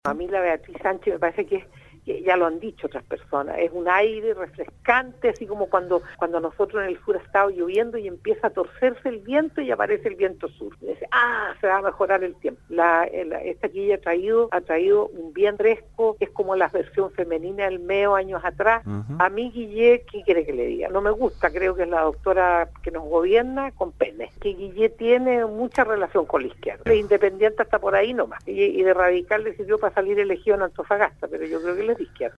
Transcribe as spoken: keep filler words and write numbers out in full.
A mí la Beatriz Sánchez me parece que es, que ya lo han dicho otras personas, es un aire refrescante, así como cuando cuando nosotros en el sur ha estado lloviendo y empieza a torcerse el viento y aparece el viento sur. Y dice, ah, se va a mejorar el tiempo. La, la, esta aquí ha traído, ha traído un bien fresco, es como la versión femenina del Meo años atrás. Uh-huh. A mí Guille, ¿qué quiere que le diga? No me gusta, creo que es la doctora que nos gobierna con pene. Que Guille tiene mucha relación con la izquierda. De Independiente hasta por ahí nomás. Y, y de Radical le sirvió para salir elegido en Antofagasta, pero yo creo que él es de izquierda.